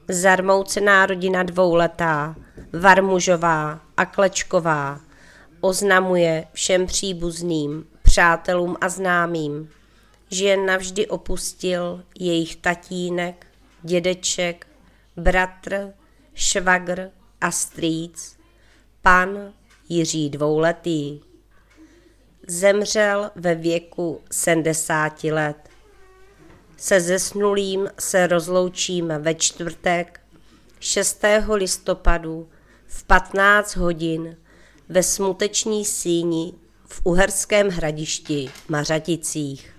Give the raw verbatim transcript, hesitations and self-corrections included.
Zarmoucená rodina dvouletá, Varmužová a Klečková, oznamuje všem příbuzným, přátelům a známým, že je navždy opustil jejich tatínek, dědeček, bratr, švagr a strýc, pan Jiří Dvouletý. Zemřel ve věku sedmdesáti let. Se zesnulým se rozloučíme ve čtvrtek šestého listopadu v patnáct hodin ve Smuteční síni v Uherském Hradišti Mařaticích.